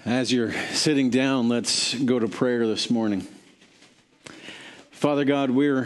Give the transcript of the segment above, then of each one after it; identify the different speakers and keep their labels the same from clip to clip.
Speaker 1: As you're sitting down, let's go to prayer this morning. Father God, we're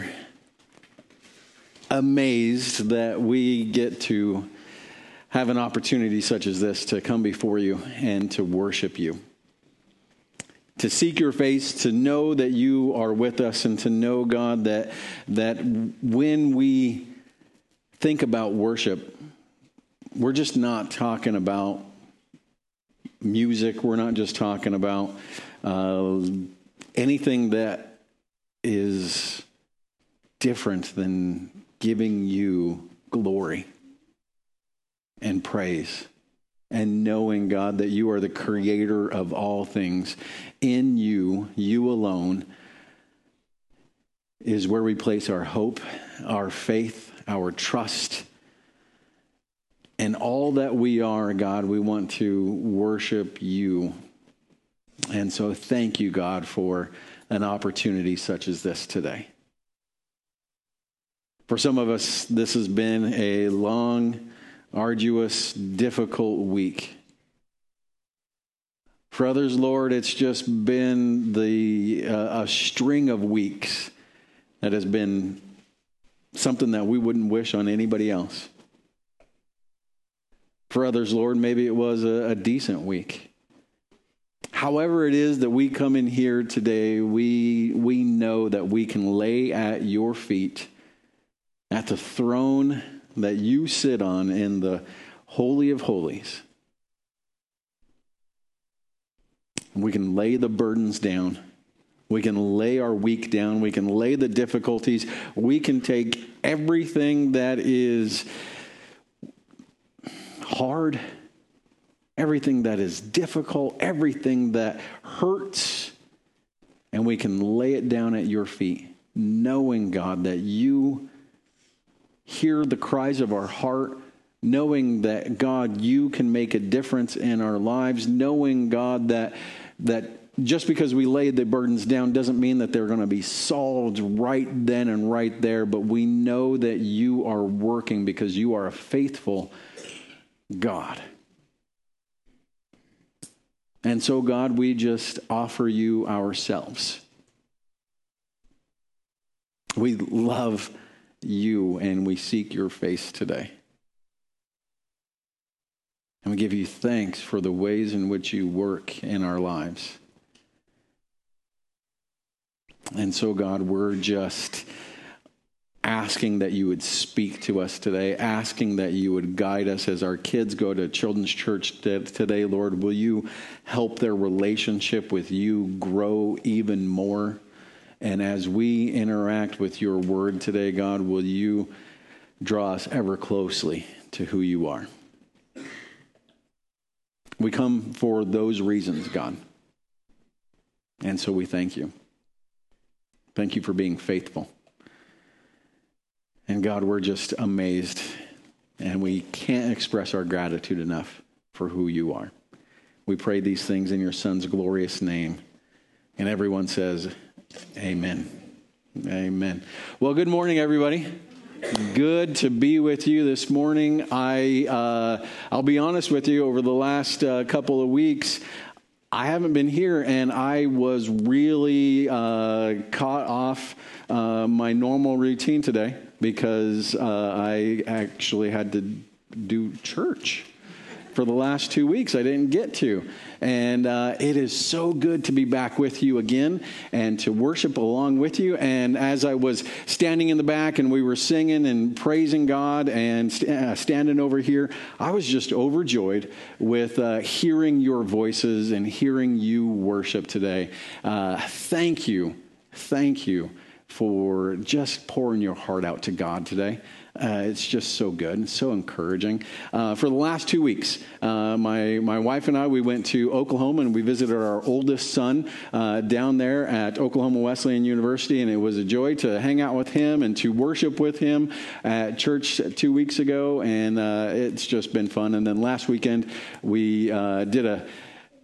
Speaker 1: amazed that we get to have an opportunity such as this to come before you and to worship you. To seek your face, to know that you are with us, and to know, God, that when we think about worship, we're just not talking about music. We're not just talking about anything that is different than giving you glory and praise and knowing, God, that you are the creator of all things. In you, you alone, is where we place our hope, our faith, our trust. And all that we are, God, we want to worship you. And so thank you, God, for an opportunity such as this today. For some of us, this has been a long, arduous, difficult week. For others, Lord, it's just been a string of weeks that has been something that we wouldn't wish on anybody else. For others, Lord, maybe it was a decent week. However it is that we come in here today, we know that we can lay at your feet, at the throne that you sit on in the Holy of Holies. We can lay the burdens down. We can lay our week down. We can lay the difficulties. We can take everything that is hard, everything that is difficult, everything that hurts, and we can lay it down at your feet, knowing, God, that you hear the cries of our heart, knowing that, God, you can make a difference in our lives, knowing, God, that just because we laid the burdens down doesn't mean that they're going to be solved right then and right there, but we know that you are working because you are a faithful God. And so, God, we just offer you ourselves. We love you and we seek your face today. And we give you thanks for the ways in which you work in our lives. And so, God, we're just asking that you would speak to us today, asking that you would guide us as our kids go to children's church today, Lord. Will you help their relationship with you grow even more? And as we interact with your word today, God, will you draw us ever closely to who you are? We come for those reasons, God. And so we thank you. Thank you for being faithful. And God, we're just amazed, and we can't express our gratitude enough for who you are. We pray these things in your Son's glorious name. And everyone says, amen. Amen. Well, good morning, everybody. Good to be with you this morning. I'll be honest with you, over the last couple of weeks, I haven't been here, and I was really caught off my normal routine today because I actually had to do church for the last 2 weeks. I didn't get to. And it is so good to be back with you again and to worship along with you. And as I was standing in the back and we were singing and praising God and standing over here, I was just overjoyed with hearing your voices and hearing you worship today. Thank you. Thank you for just pouring your heart out to God today. It's just so good and so encouraging. For the last 2 weeks, my wife and I, we went to Oklahoma and we visited our oldest son down there at Oklahoma Wesleyan University, and it was a joy to hang out with him and to worship with him at church 2 weeks ago, and it's just been fun. And then last weekend, we did a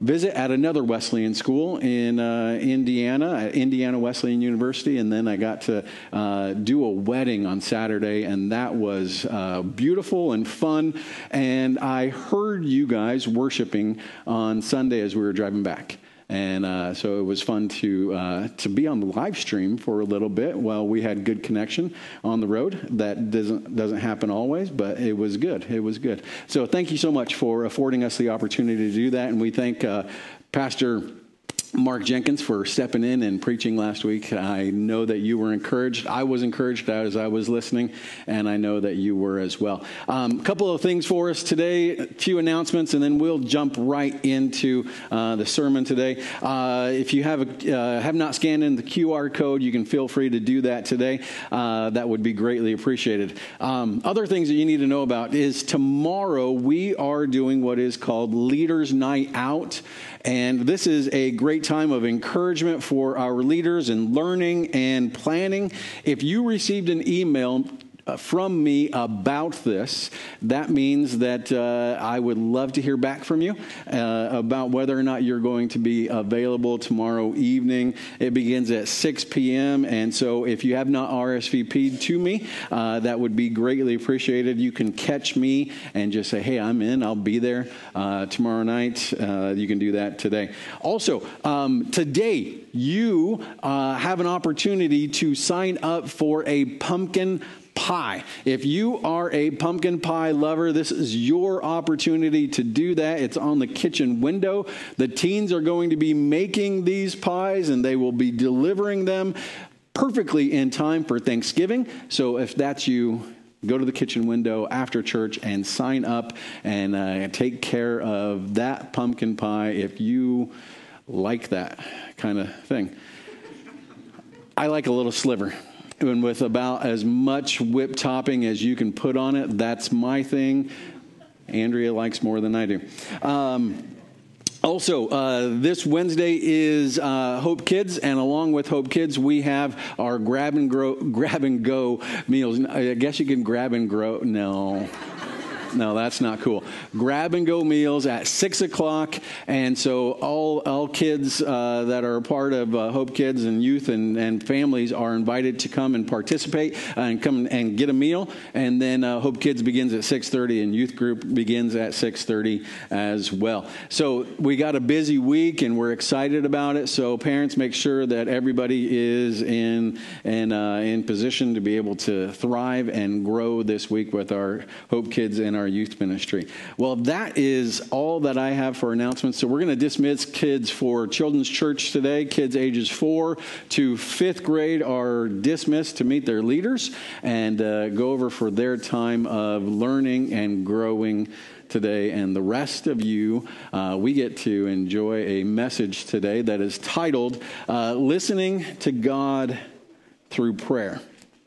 Speaker 1: visit at another Wesleyan school in Indiana, at Indiana Wesleyan University, and then I got to do a wedding on Saturday, and that was beautiful and fun. And I heard you guys worshiping on Sunday as we were driving back. And so it was fun to be on the live stream for a little bit while we had good connection on the road. That doesn't happen always, but it was good. It was good. So thank you so much for affording us the opportunity to do that. And we thank Pastor Mark Jenkins for stepping in and preaching last week. I know that you were encouraged. I was encouraged as I was listening, and I know that you were as well. A couple of things for us today, a few announcements, and then we'll jump right into the sermon today. If you have not scanned in the QR code, you can feel free to do that today. That would be greatly appreciated. Other things that you need to know about is tomorrow we are doing what is called Leaders Night Out. And this is a great time of encouragement for our leaders in learning and planning. If you received an email from me about this, that means that I would love to hear back from you about whether or not you're going to be available tomorrow evening. It begins at 6 p.m. And so if you have not RSVP'd to me, that would be greatly appreciated. You can catch me and just say, hey, I'm in. I'll be there tomorrow night. You can do that today. Also, today you have an opportunity to sign up for a pumpkin pie. If you are a pumpkin pie lover, this is your opportunity to do that. It's on the kitchen window. The teens are going to be making these pies, and they will be delivering them perfectly in time for Thanksgiving. So if that's you, go to the kitchen window after church and sign up and take care of that pumpkin pie if you like that kind of thing. I like a little sliver. And with about as much whipped topping as you can put on it, that's my thing. Andrea likes more than I do. Also, this Wednesday is Hope Kids, and along with Hope Kids, we have our grab and go meals. I guess you can grab and grow. No, that's not cool. Grab and go meals at 6 o'clock. And so all kids that are a part of Hope Kids and youth and families are invited to come and participate and come and get a meal. And then Hope Kids begins at 6:30 and youth group begins at 6:30 as well. So we got a busy week and we're excited about it. So parents, make sure that everybody is in position to be able to thrive and grow this week with our Hope Kids and our youth ministry. Well, that is all that I have for announcements. So we're going to dismiss kids for children's church today. Kids ages 4 to 5th grade are dismissed to meet their leaders and go over for their time of learning and growing today. And the rest of you, we get to enjoy a message today that is titled, Listening to God Through Prayer.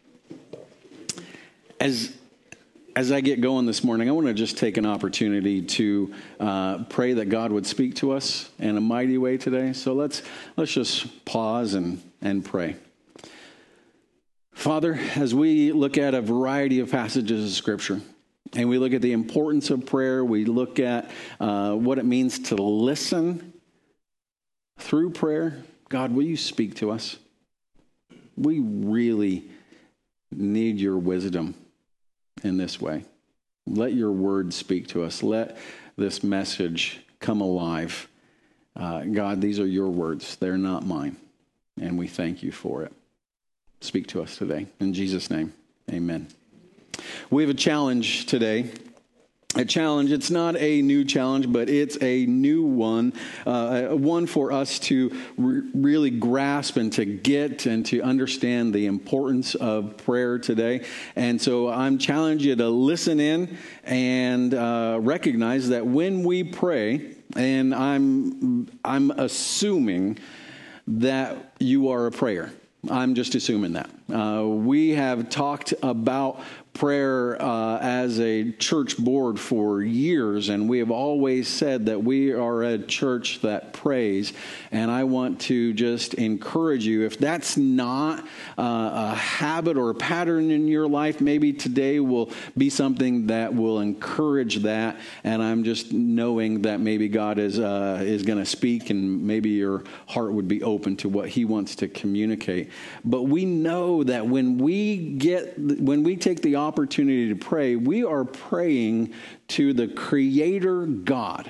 Speaker 1: As I get going this morning, I want to just take an opportunity to pray that God would speak to us in a mighty way today. So let's just pause and pray. Father, as we look at a variety of passages of Scripture, and we look at the importance of prayer, we look at what it means to listen through prayer. God, will you speak to us? We really need your wisdom in this way. Let your word speak to us. Let this message come alive. God, these are your words. They're not mine. And we thank you for it. Speak to us today. In Jesus' name, amen. We have a challenge today. A challenge. It's not a new challenge, but it's a new one. One for us to really grasp and to get and to understand the importance of prayer today. And so I'm challenging you to listen in and recognize that when we pray, and I'm assuming that you are a prayer. I'm just assuming that. We have talked about prayer as a church board for years, and we have always said that we are a church that prays. And I want to just encourage you, if that's not a habit or a pattern in your life, maybe today will be something that will encourage that. And I'm just knowing that maybe God is going to speak, and maybe your heart would be open to what he wants to communicate. But we know that when we take the opportunity to pray, we are praying to the Creator God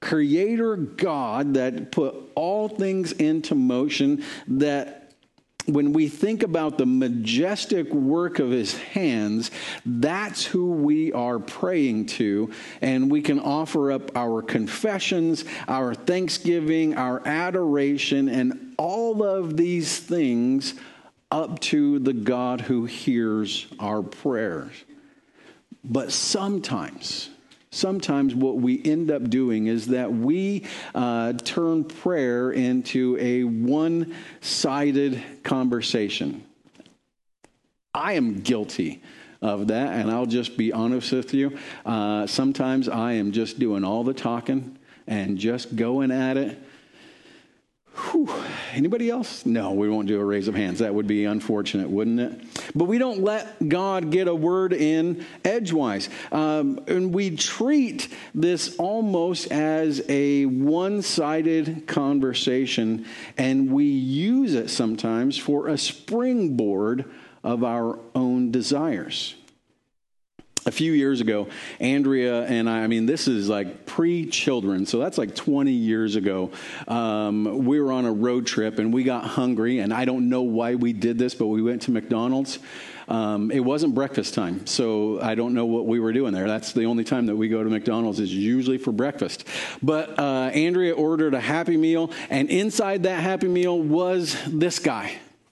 Speaker 1: that put all things into motion, that when we think about the majestic work of his hands, that's who we are praying to. And we can offer up our confessions, our thanksgiving, our adoration, and all of these things up to the God who hears our prayers. But sometimes what we end up doing is that we turn prayer into a one-sided conversation. I am guilty of that, and I'll just be honest with you. Sometimes I am just doing all the talking and just going at it. Whew. Anybody else? No, we won't do a raise of hands. That would be unfortunate, wouldn't it? But we don't let God get a word in edgewise. And we treat this almost as a one-sided conversation, and we use it sometimes for a springboard of our own desires. A few years ago, Andrea and I mean, this is like pre-children, so that's like 20 years ago. We were on a road trip and we got hungry, and I don't know why we did this, but we went to McDonald's. It wasn't breakfast time, so I don't know what we were doing there. That's the only time that we go to McDonald's, is usually for breakfast. But Andrea ordered a Happy Meal, and inside that Happy Meal was this guy.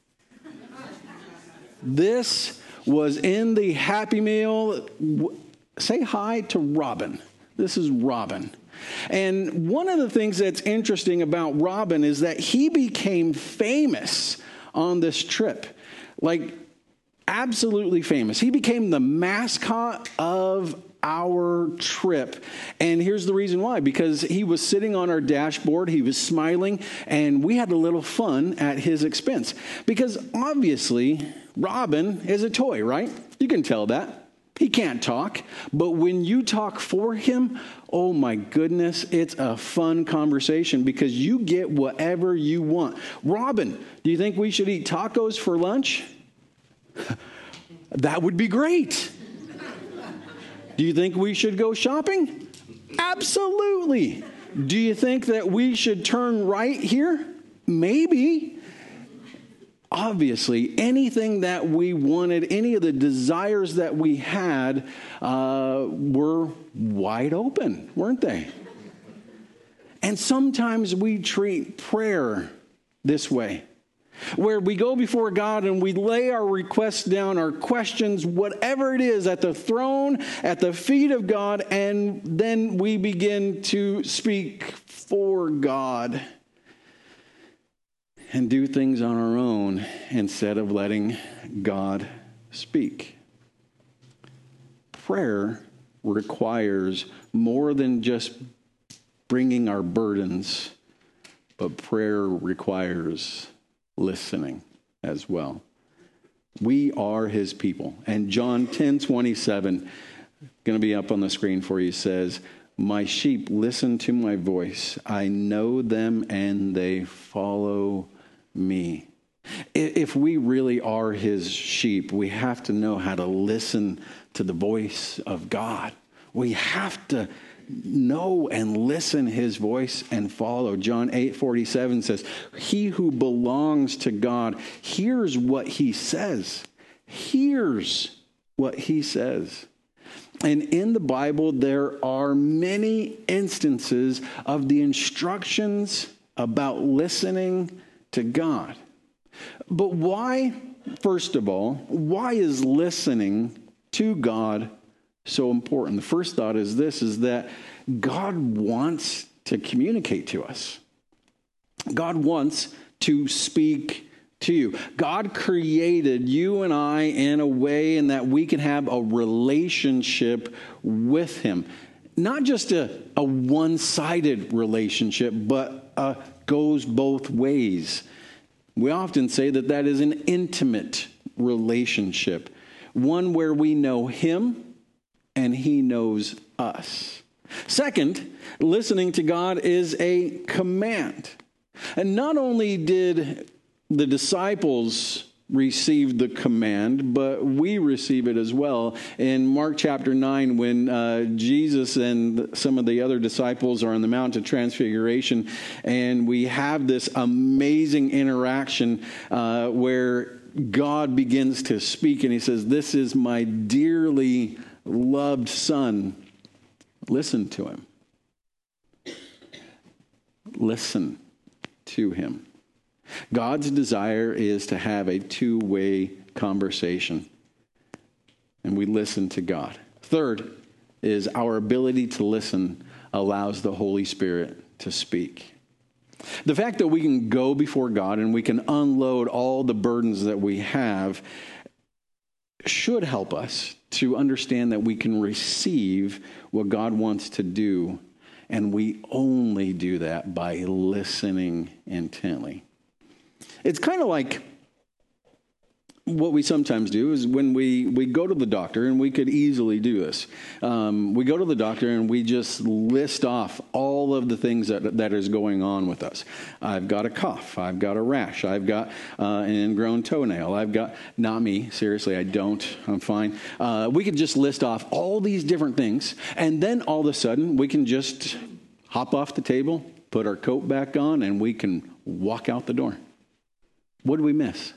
Speaker 1: This was in the Happy Meal. Say hi to Robin. This is Robin. And one of the things that's interesting about Robin is that he became famous on this trip. Like, absolutely famous. He became the mascot of our trip. And here's the reason why. Because he was sitting on our dashboard, he was smiling, and we had a little fun at his expense. Because obviously, Robin is a toy, right? You can tell that. He can't talk. But when you talk for him, oh my goodness, it's a fun conversation because you get whatever you want. Robin, do you think we should eat tacos for lunch? That would be great. Do you think we should go shopping? Absolutely. Do you think that we should turn right here? Maybe. Obviously, anything that we wanted, any of the desires that we had were wide open, weren't they? And sometimes we treat prayer this way, where we go before God and we lay our requests down, our questions, whatever it is, at the throne, at the feet of God, and then we begin to speak for God and do things on our own instead of letting God speak. Prayer requires more than just bringing our burdens, but prayer requires listening as well. We are his people. And John 10:27, going to be up on the screen for you, says, "My sheep listen to my voice. I know them and they follow me." If we really are his sheep, we have to know how to listen to the voice of God. We have to know and listen his voice and follow. John 8:47 says, "He who belongs to God hears what he says." Hears what he says. And in the Bible, there are many instances of the instructions about listening to God. But why, first of all, why is listening to God so important? The first thought is this, is that God wants to communicate to us. God wants to speak to you. God created you and I in a way in that we can have a relationship with him. Not just a one-sided relationship, but goes both ways. We often say that that is an intimate relationship, one where we know him and he knows us. Second, listening to God is a command. And not only did the disciples receive the command, but we receive it as well. In Mark chapter 9, when Jesus and some of the other disciples are on the Mount of Transfiguration, and we have this amazing interaction where God begins to speak, and he says, "This is my dearly loved son. Listen to him." Listen to him. God's desire is to have a two-way conversation, and we listen to God. Third is our ability to listen allows the Holy Spirit to speak. The fact that we can go before God and we can unload all the burdens that we have should help us to understand that we can receive what God wants to do, and we only do that by listening intently. It's kind of like what we sometimes do is when we go to the doctor, and we could easily do this. We go to the doctor and we just list off all of the things that is going on with us. I've got a cough. I've got a rash. I've got an ingrown toenail. I've got, not me, seriously, I don't. I'm fine. We could just list off all these different things, and then all of a sudden we can just hop off the table, put our coat back on, and we can walk out the door. What did we miss?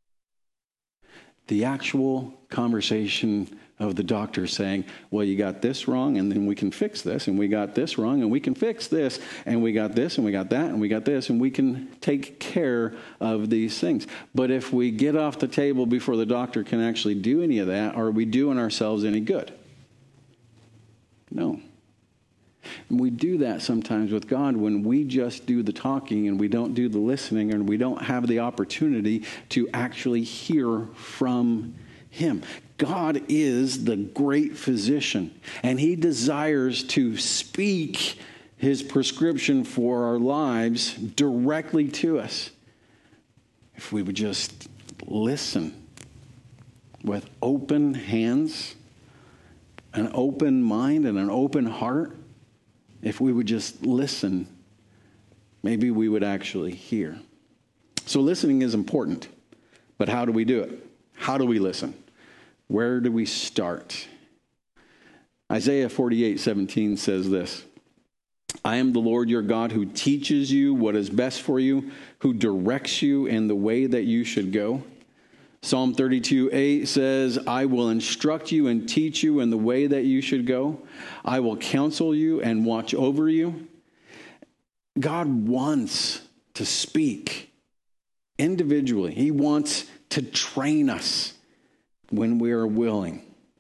Speaker 1: The actual conversation of the doctor saying, well, you got this wrong, and then we can fix this, and we got this wrong, and we can fix this, and we got this, and we got that, and we got this, and we can take care of these things. But if we get off the table before the doctor can actually do any of that, are we doing ourselves any good? No. And we do that sometimes with God when we just do the talking and we don't do the listening, and we don't have the opportunity to actually hear from him. God is the great physician, and he desires to speak his prescription for our lives directly to us. If we would just listen with open hands, an open mind, and an open heart, if we would just listen, maybe we would actually hear. So listening is important, but how do we do it? How do we listen? Where do we start? Isaiah 48:17 says this: I am the Lord your God who teaches you what is best for you, who directs you in the way that you should go. Psalm 32:8 says, I will instruct you and teach you in the way that you should go. I will counsel you and watch over you. God wants to speak individually. He wants to train us when we are willing.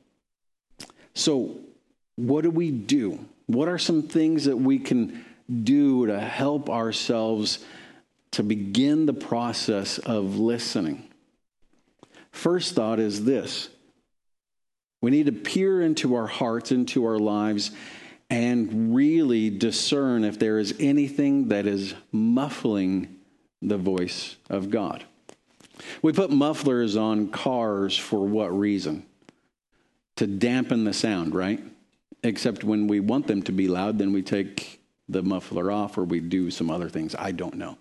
Speaker 1: So what do we do? What are some things that we can do to help ourselves to begin the process of listening? First thought is this: we need to peer into our hearts, into our lives, and really discern if there is anything that is muffling the voice of God. We put mufflers on cars for what reason? To dampen the sound, right? Except when we want them to be loud, then we take the muffler off, or we do some other things. I don't know.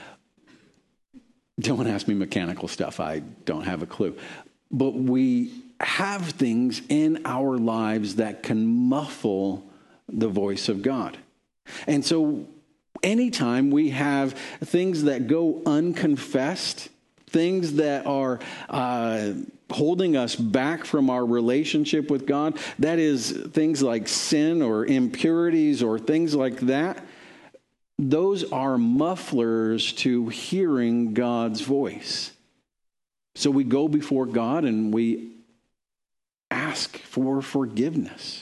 Speaker 1: Don't ask me mechanical stuff. I don't have a clue. But we have things in our lives that can muffle the voice of God. And so anytime we have things that go unconfessed, things that are holding us back from our relationship with God, that is things like sin or impurities or things like that, those are mufflers to hearing God's voice. So we go before God and we ask for forgiveness.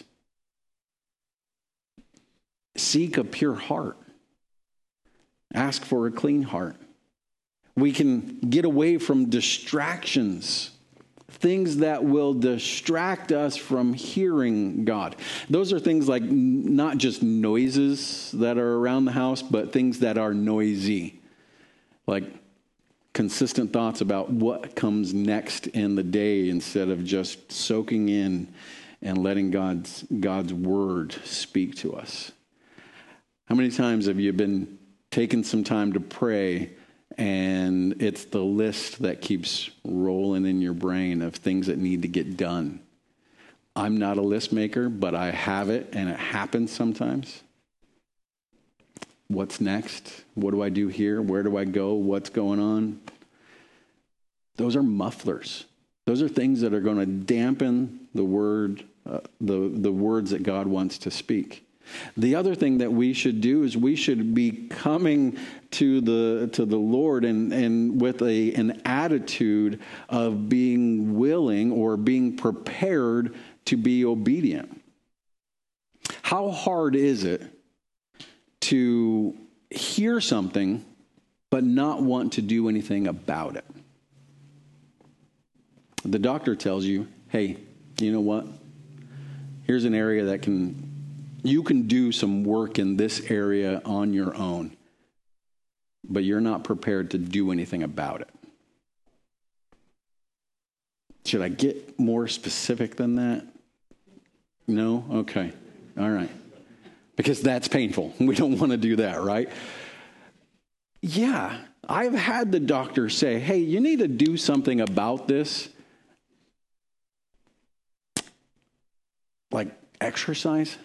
Speaker 1: Seek a pure heart. Ask for a clean heart. We can get away from distractions, things that will distract us from hearing God. Those are things like not just noises that are around the house, but things that are noisy, like consistent thoughts about what comes next in the day instead of just soaking in and letting God's word speak to us. How many times have you been taking some time to pray and it's the list that keeps rolling in your brain of things that need to get done? I'm not a list maker, but I have it, and it happens sometimes. What's next? What do I do here? Where do I go? What's going on? Those are mufflers. Those are things that are going to dampen the word, the words that God wants to speak. The other thing that we should do is we should be coming to the Lord and with an attitude of being willing or being prepared to be obedient. How hard is it to hear something but not want to do anything about it? The doctor tells you, hey, you know what? Here's an area that you can do some work in this area on your own, but you're not prepared to do anything about it. Should I get more specific than that? No? Okay. All right. Because that's painful. We don't want to do that, right? Yeah. I've had the doctor say, hey, you need to do something about this. Like exercise?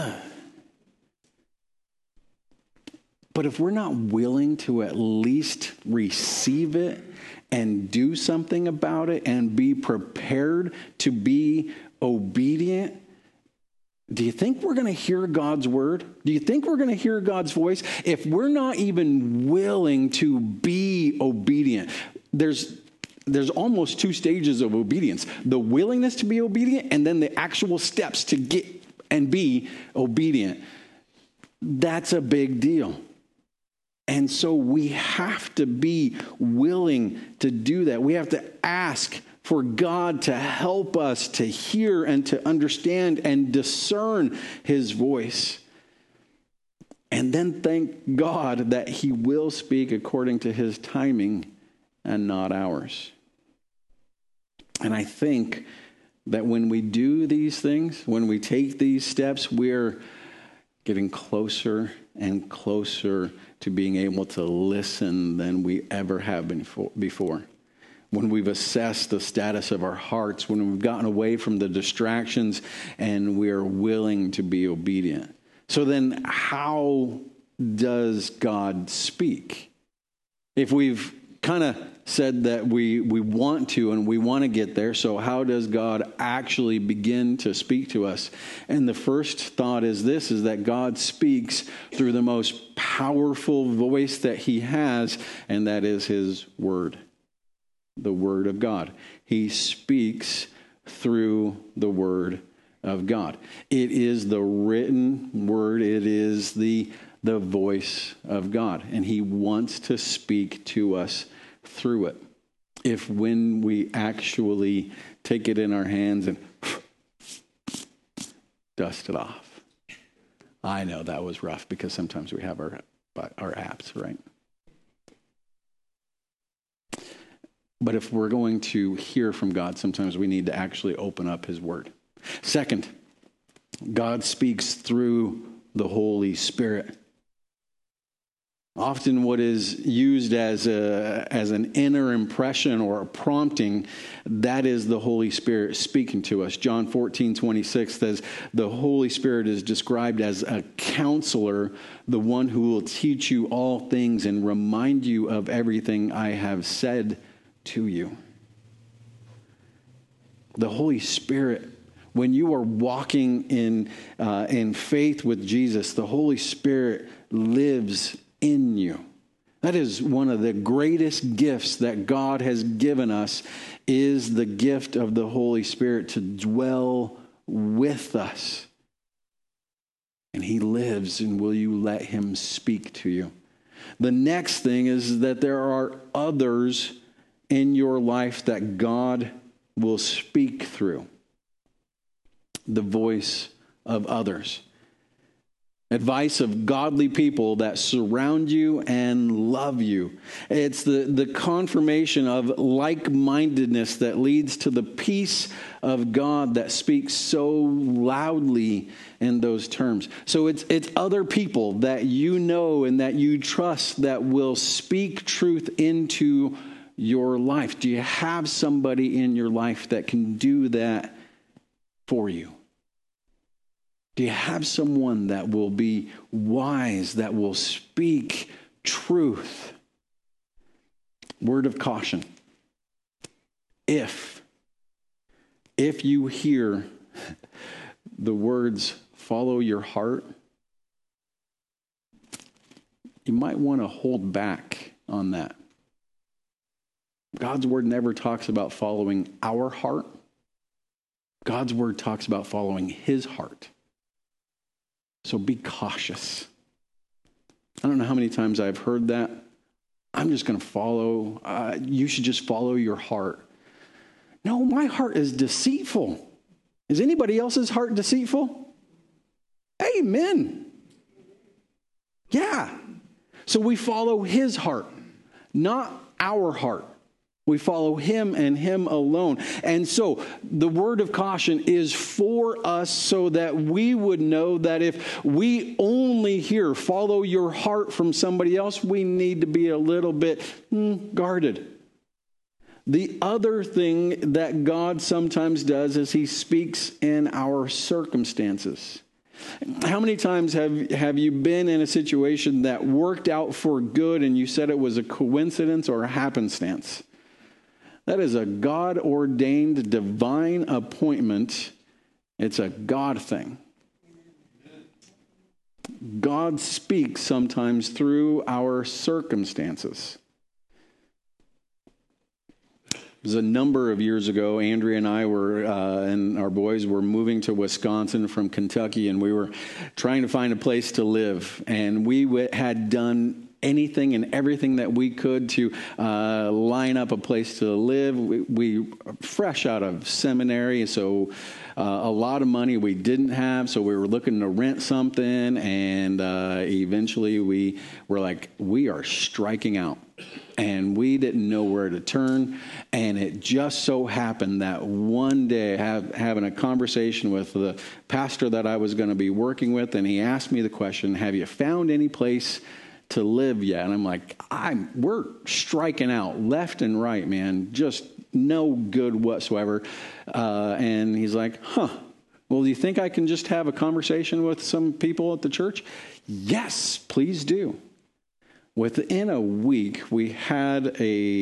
Speaker 1: But if we're not willing to at least receive it and do something about it and be prepared to be obedient, do you think we're going to hear God's word? Do you think we're going to hear God's voice? If we're not even willing to be obedient, there's almost two stages of obedience: the willingness to be obedient and then the actual steps to get and be obedient. That's a big deal. And so we have to be willing to do that. We have to ask for God to help us to hear and to understand and discern his voice. And then thank God that he will speak according to his timing and not ours. And I think that when we do these things, when we take these steps, we're getting closer and closer to being able to listen than we ever have been before. When we've assessed the status of our hearts, when we've gotten away from the distractions and we are willing to be obedient. So then how does God speak? If we've kind of said that we want to and we want to get there, so how does God actually begin to speak to us? And the first thought is this, is that God speaks through the most powerful voice that he has, and that is his word, the word of God. He speaks through the word of God. It is the written word. It is the voice of God, and he wants to speak to us through it. If when we actually take it in our hands and dust it off. I know that was rough because sometimes we have our apps, right? But if we're going to hear from God, sometimes we need to actually open up his word. Second, God speaks through the Holy Spirit. Often what is used as an inner impression or a prompting, that is the Holy Spirit speaking to us. John 14:26 says, the Holy Spirit is described as a counselor, the one who will teach you all things and remind you of everything I have said to you. The Holy Spirit, when you are walking in faith with Jesus, the Holy Spirit lives in you. That is one of the greatest gifts that God has given us, is the gift of the Holy Spirit to dwell with us. And he lives, and will you let him speak to you? The next thing is that there are others in your life that God will speak through. The voice of others. Advice of godly people that surround you and love you. It's the confirmation of like-mindedness that leads to the peace of God that speaks so loudly in those terms. So it's other people that you know and that you trust that will speak truth into your life. Do you have somebody in your life that can do that for you? Do you have someone that will be wise, that will speak truth? Word of caution. If you hear the words, follow your heart, you might want to hold back on that. God's word never talks about following our heart. God's word talks about following his heart. So be cautious. I don't know how many times I've heard that. I'm just going to follow. You should just follow your heart. No, my heart is deceitful. Is anybody else's heart deceitful? Amen. Yeah. So we follow his heart, not our heart. We follow him and him alone. And so the word of caution is for us so that we would know that if we only hear follow your heart from somebody else, we need to be a little bit guarded. The other thing that God sometimes does is he speaks in our circumstances. How many times have you been in a situation that worked out for good and you said it was a coincidence or a happenstance? That is a God-ordained divine appointment. It's a God thing. God speaks sometimes through our circumstances. It was a number of years ago, Andrea and I were, and our boys were moving to Wisconsin from Kentucky, and we were trying to find a place to live. And we had done anything and everything that we could to line up a place to live. We fresh out of seminary, so a lot of money we didn't have, so we were looking to rent something, and eventually we were like, we are striking out. And we didn't know where to turn, and it just so happened that one day having a conversation with the pastor that I was going to be working with, and he asked me the question, have you found any place to live yet? And I'm like, we're striking out left and right, man. Just no good whatsoever. And he's like, well, do you think I can just have a conversation with some people at the church? Yes, please do. Within a week, we had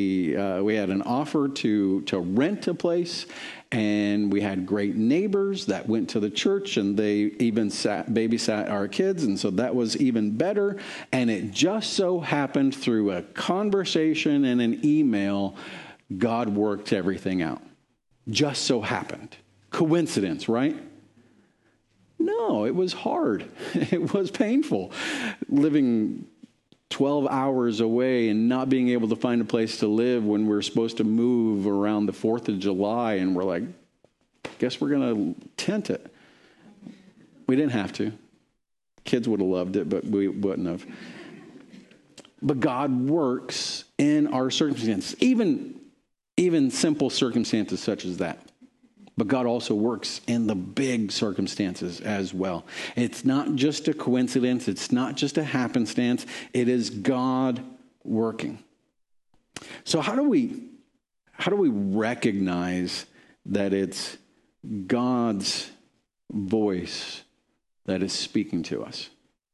Speaker 1: an offer to rent a place, and we had great neighbors that went to the church, and they even babysat our kids, and so that was even better. And it just so happened through a conversation and an email, God worked everything out. Just so happened. Coincidence, right? No, it was hard. It was painful. Living 12 hours away and not being able to find a place to live when we're supposed to move around the 4th of July. And we're like, guess we're going to tent it. We didn't have to. Kids would have loved it, but we wouldn't have. But God works in our circumstances, even simple circumstances such as that. But God also works in the big circumstances as well. It's not just a coincidence. It's not just a happenstance. It is God working. So how do we recognize that it's God's voice that is speaking to us?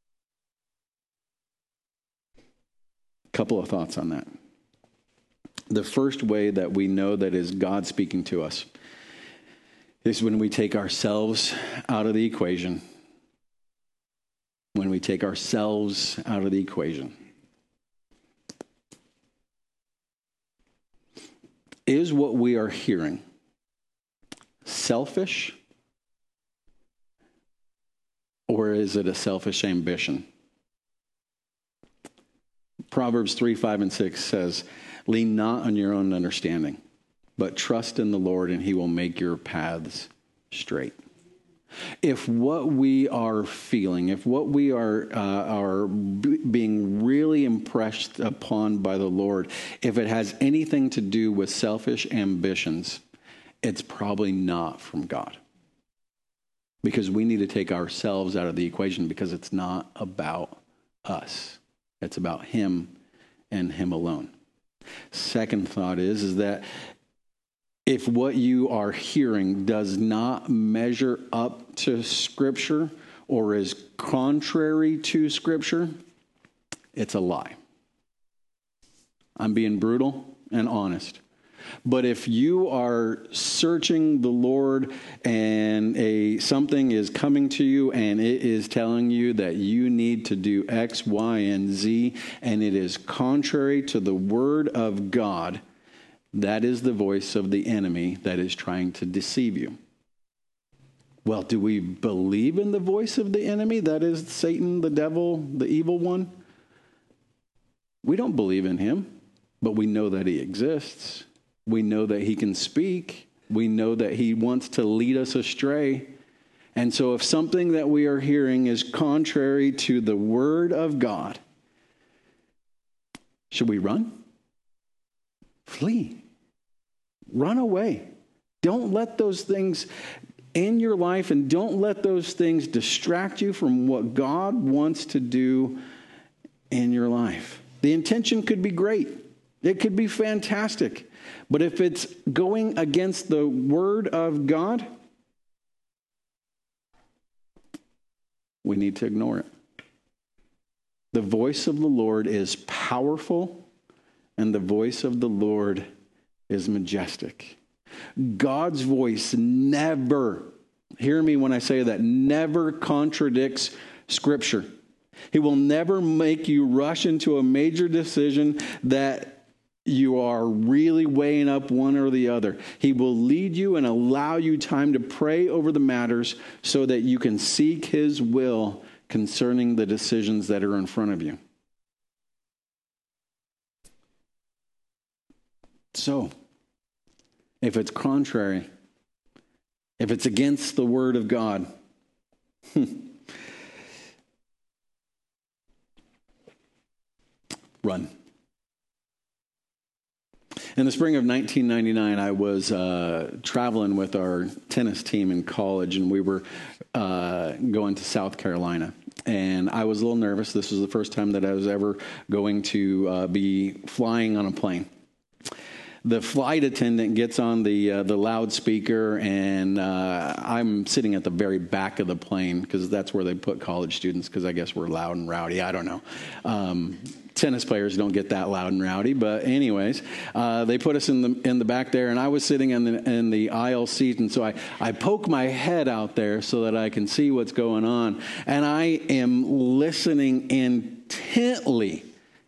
Speaker 1: A couple of thoughts on that. The first way that we know that is God speaking to us is when we take ourselves out of the equation. When we take ourselves out of the equation. Is what we are hearing selfish, or is it a selfish ambition? Proverbs 3, 5, and 6 says, lean not on your own understanding, but trust in the Lord, and he will make your paths straight. If what we are feeling, if what we are being really impressed upon by the Lord, if it has anything to do with selfish ambitions, it's probably not from God. Because we need to take ourselves out of the equation, because it's not about us. It's about him and him alone. Second thought is that if what you are hearing does not measure up to Scripture or is contrary to Scripture, it's a lie. I'm being brutal and honest. But if you are searching the Lord and something is coming to you and it is telling you that you need to do X, Y, and Z, and it is contrary to the Word of God, that is the voice of the enemy that is trying to deceive you. Well, do we believe in the voice of the enemy? That is Satan, the devil, the evil one. We don't believe in him, but we know that he exists. We know that he can speak. We know that he wants to lead us astray. And so if something that we are hearing is contrary to the Word of God, should we run? Flee. Run away. Don't let those things in your life, and don't let those things distract you from what God wants to do in your life. The intention could be great. It could be fantastic. But if it's going against the Word of God, we need to ignore it. The voice of the Lord is powerful, and the voice of the Lord is majestic. God's voice never, hear me when I say that, never contradicts Scripture. He will never make you rush into a major decision that you are really weighing up one or the other. He will lead you and allow you time to pray over the matters so that you can seek his will concerning the decisions that are in front of you. So, if it's contrary, if it's against the Word of God, run. In the spring of 1999, I was traveling with our tennis team in college, and we were going to South Carolina. And I was a little nervous. This was the first time that I was ever going to be flying on a plane. The flight attendant gets on the loudspeaker, and I'm sitting at the very back of the plane because that's where they put college students, because I guess we're loud and rowdy. I don't know. Tennis players don't get that loud and rowdy, but anyways, they put us in the back there, and I was sitting in the aisle seat, and so I poke my head out there so that I can see what's going on, and I am listening intently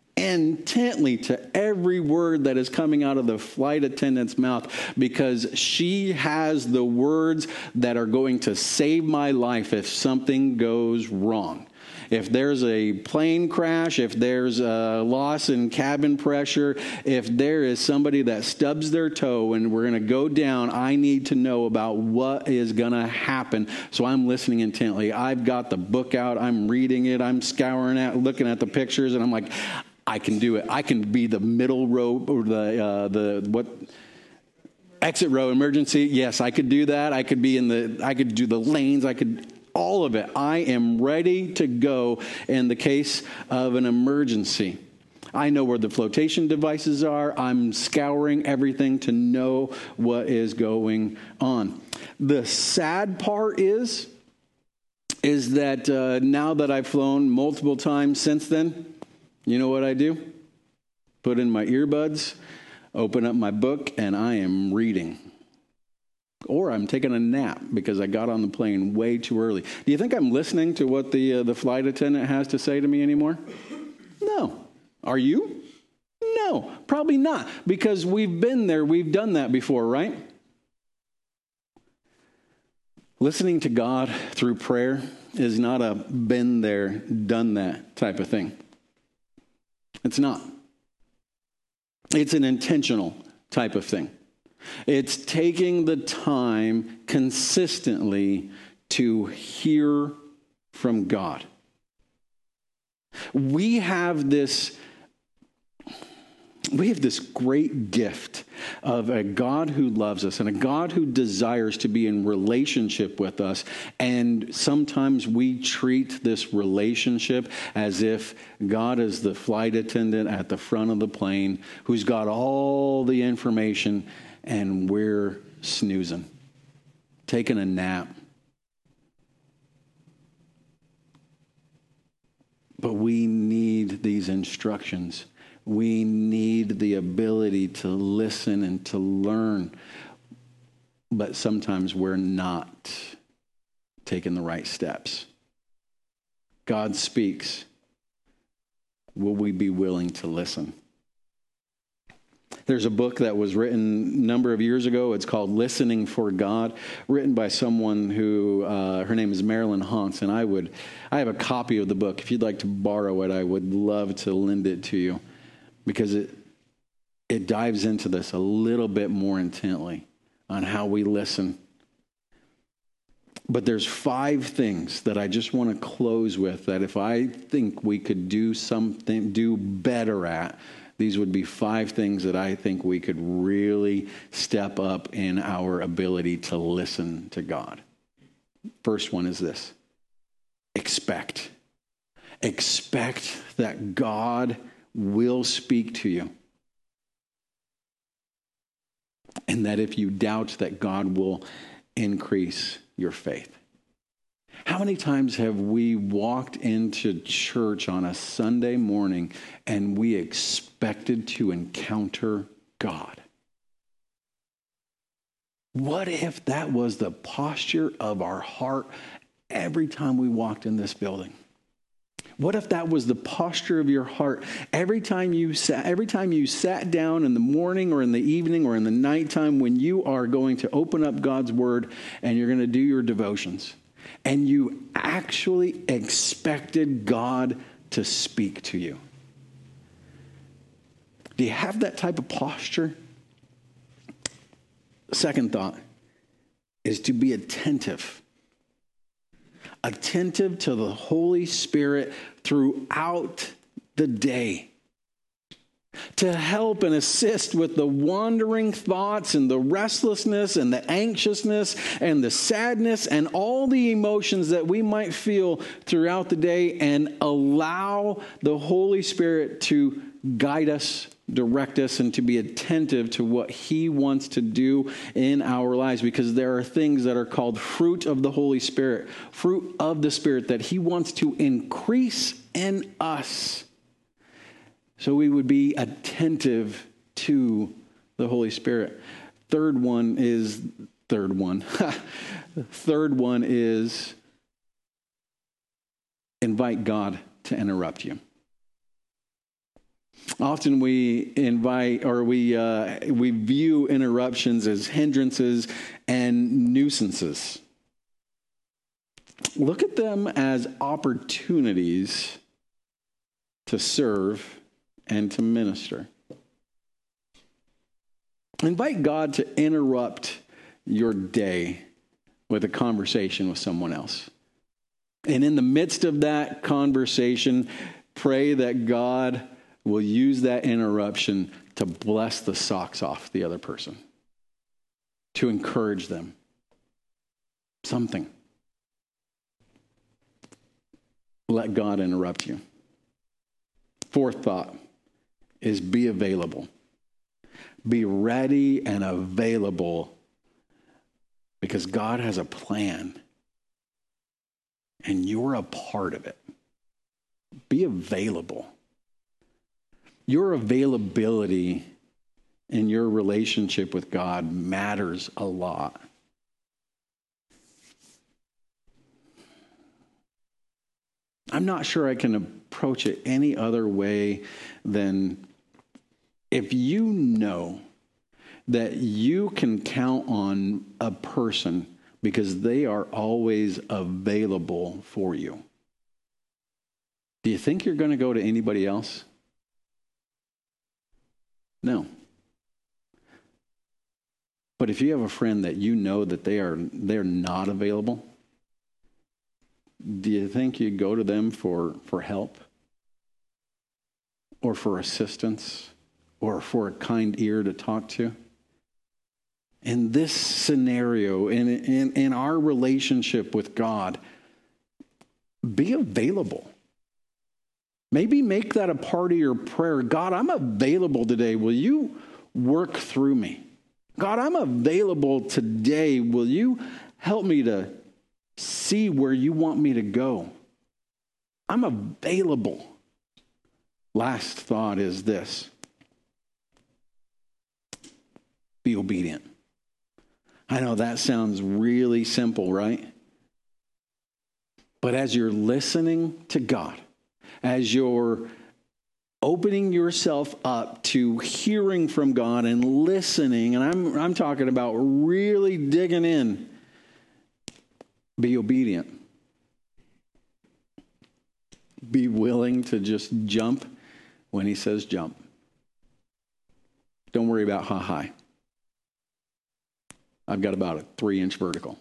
Speaker 1: to every word that is coming out of the flight attendant's mouth, because she has the words that are going to save my life if something goes wrong. If there's a plane crash, if there's a loss in cabin pressure, if there is somebody that stubs their toe and we're going to go down, I need to know about what is going to happen. So I'm listening intently. I've got the book out. I'm reading it. I'm scouring it, looking at the pictures, and I'm like, I can do it. I can be the middle row or the exit row emergency. Yes, I could do that. I could do the lanes. All of it. I am ready to go in the case of an emergency. I know where the flotation devices are. I'm scouring everything to know what is going on. The sad part is that now that I've flown multiple times since then, you know what I do? Put in my earbuds, open up my book, and I am reading. Or I'm taking a nap because I got on the plane way too early. Do you think I'm listening to what the flight attendant has to say to me anymore? No. Are you? No, probably not. Because we've been there. We've done that before, right? Listening to God through prayer is not a been there, done that type of thing. It's not. It's an intentional type of thing. It's taking the time consistently to hear from God. We have this great gift of a God who loves us and a God who desires to be in relationship with us. And sometimes we treat this relationship as if God is the flight attendant at the front of the plane who's got all the information and we're snoozing, taking a nap. But we need these instructions. We need the ability to listen and to learn. But sometimes we're not taking the right steps. God speaks. Will we be willing to listen? There's a book that was written a number of years ago. It's called Listening for God, written by someone who, her name is Marilyn Hauntz, and I have a copy of the book. If you'd like to borrow it, I would love to lend it to you, because it dives into this a little bit more intently on how we listen. But there's 5 things that I just want to close with that if I think we could do better at, these would be 5 things that I think we could really step up in our ability to listen to God. First one is this: expect. Expect that God will speak to you. And that if you doubt, that God will increase your faith. How many times have we walked into church on a Sunday morning and we expected to encounter God? What if that was the posture of our heart every time we walked in this building? What if that was the posture of your heart every time you sat down in the morning or in the evening or in the nighttime when you are going to open up God's word and you're going to do your devotions, and you actually expected God to speak to you? Do you have that type of posture? Second thought is to be attentive. Attentive to the Holy Spirit throughout the day, to help and assist with the wandering thoughts and the restlessness and the anxiousness and the sadness and all the emotions that we might feel throughout the day, and allow the Holy Spirit to guide us, direct us, and to be attentive to what He wants to do in our lives, because there are things that are called fruit of the Holy Spirit, fruit of the Spirit, that He wants to increase in us. So we would be attentive to the Holy Spirit. Third one is invite God to interrupt you. Often we view interruptions as hindrances and nuisances. Look at them as opportunities to serve and to minister. Invite God to interrupt your day with a conversation with someone else. And in the midst of that conversation, pray that God will use that interruption to bless the socks off the other person, to encourage them. Something. Let God interrupt you. Fourth thought is be available. Be ready and available, because God has a plan and you're a part of it. Be available. Your availability in your relationship with God matters a lot. I'm not sure I can approach it any other way than if you know that you can count on a person because they are always available for you. Do you think you're going to go to anybody else? No. But if you have a friend that you know that they're not available, do you think you'd go to them for help? Or for assistance? Or for a kind ear to talk to? In this scenario, in our relationship with God, be available. Maybe make that a part of your prayer. God, I'm available today. Will you work through me? God, I'm available today. Will you help me to see where you want me to go? I'm available. Last thought is this. Be obedient. I know that sounds really simple, right? But as you're listening to God, as you're opening yourself up to hearing from God and listening, and I'm talking about really digging in, be obedient. Be willing to just jump when he says jump. Don't worry about how high. I've got about a 3-inch vertical.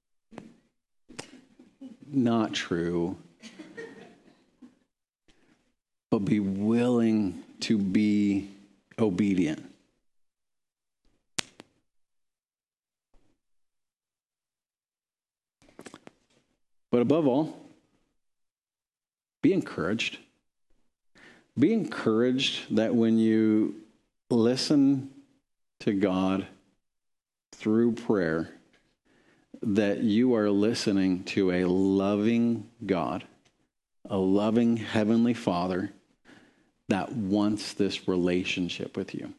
Speaker 1: Not true. But be willing to be obedient. But above all, be encouraged. Be encouraged that when you listen to God through prayer, that you are listening to a loving God, a loving Heavenly Father that wants this relationship with you.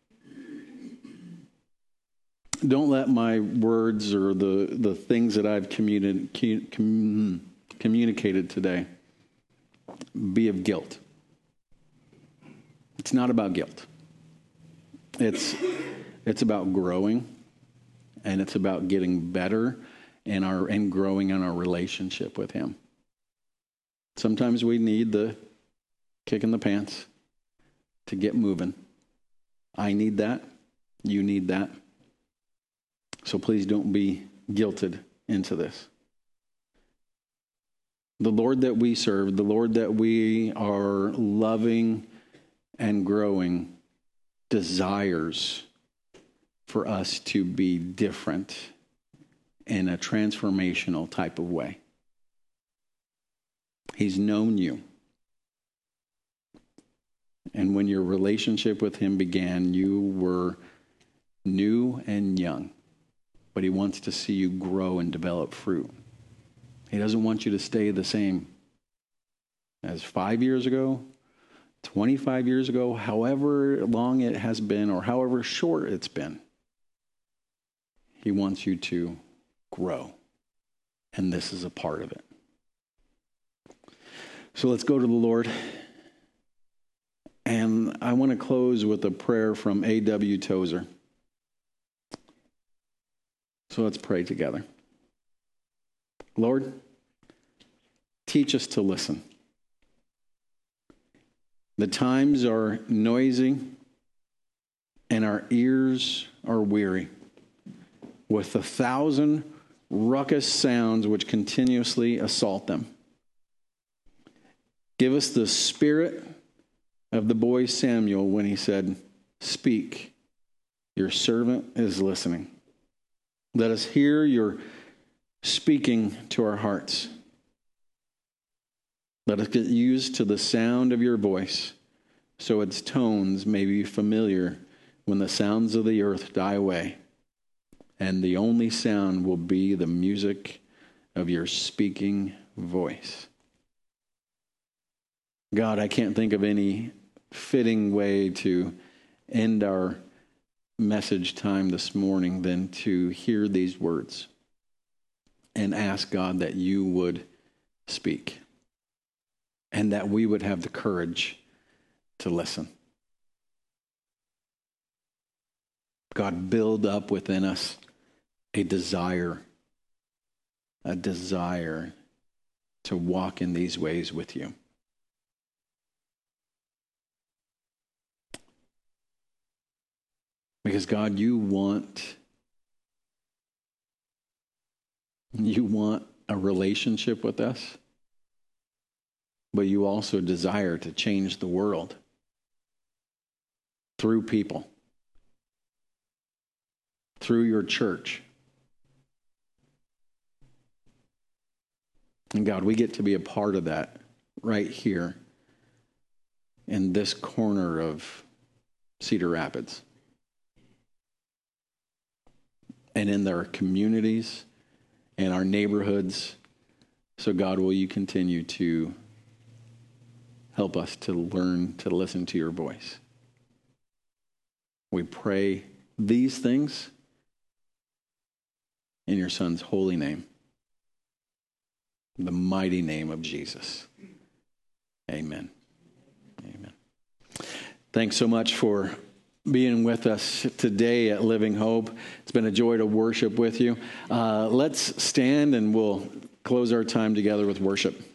Speaker 1: Don't let my words or the things that I've communicated today be of guilt. It's not about guilt. It's about growing, and it's about getting better and growing in our relationship with him. Sometimes we need the kick in the pants to get moving. I need that. You need that. So please don't be guilted into this. The Lord that we serve, the Lord that we are loving and growing, desires for us to be different in a transformational type of way. He's known you. And when your relationship with him began, you were new and young. But he wants to see you grow and develop fruit. He doesn't want you to stay the same as 5 years ago, 25 years ago, however long it has been or however short it's been. He wants you to grow. And this is a part of it. So let's go to the Lord. And I want to close with a prayer from A.W. Tozer. So let's pray together. Lord, teach us to listen. The times are noisy and our ears are weary with 1,000 ruckus sounds which continuously assault them. Give us the spirit of the boy Samuel when he said, "Speak, your servant is listening." Let us hear your speaking to our hearts. Let us get used to the sound of your voice so its tones may be familiar when the sounds of the earth die away. And the only sound will be the music of your speaking voice. God, I can't think of any fitting way to end our message time this morning than to hear these words and ask God that you would speak and that we would have the courage to listen. God, build up within us a desire to walk in these ways with you. Because God, you want a relationship with us, but you also desire to change the world through people, through your church. And God, we get to be a part of that right here in this corner of Cedar Rapids. And in their communities and our neighborhoods. So God, will you continue to help us to learn to listen to your voice? We pray these things in your Son's holy name, the mighty name of Jesus. Amen. Amen. Thanks so much for being with us today at Living Hope. It's been a joy to worship with you. Let's stand and we'll close our time together with worship.